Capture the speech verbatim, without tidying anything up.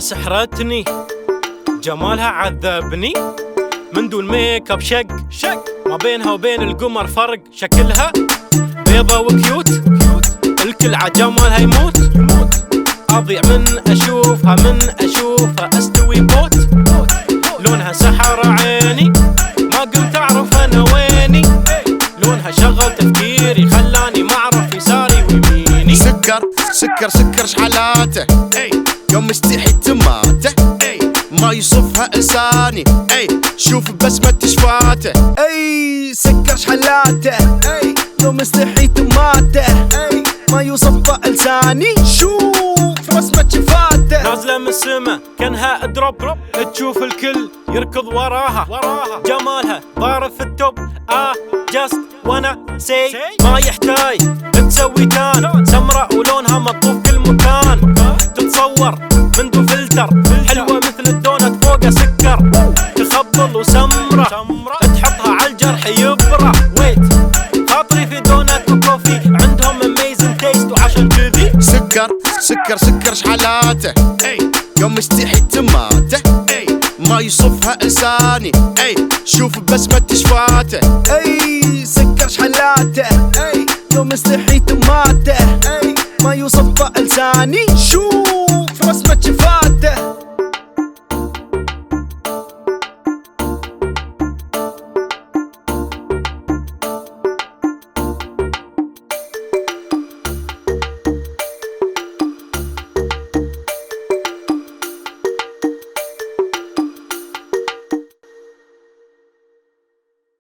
سحرتني، جمالها عذبني، من دون ميك اب شق شق، ما بينها وبين القمر فرق، شكلها بيضة وكيوت، الكل عجمالها يموت، أضيع من أشوفها، من أشوفها أستوي بوت، لونها سحر عيني، ما قمت أعرف أنا ويني، لونها شغل تفكيري، خلاني ما أعرف يساري ويميني. سكر سكر سكر شحالاته، يوم مستحي تماته، ما يصفها لساني، شوف بسمة شفاته. اي سكر شحالاته، يوم مستحي تماته، ما يوصفها لساني، شوف رسمة شفاته. نازلة من السما كانها دروب، تشوف الكل يركض وراها، جمالها ضارب في التوب، اه جاست وانا سي، ما يحتاج تسوي تان، سمراء ولونها مطلوب كل مكان، تتصور من دون فلتر، حلوة مثل الدونت فوقها سكر، تخبل وسمرة تحطها عالجرح يبرى، ويت خاطري في دونت وكوفي، عندهم اميزن تيست وعشان كذي. سكر سكر سكر شحالاته، يوم مستحي تماته، ما يصفها لساني، شوف بسمة شفاته. اي سكر شحالاته، يوم مستحي تماته، ما يوصفها لساني، شوف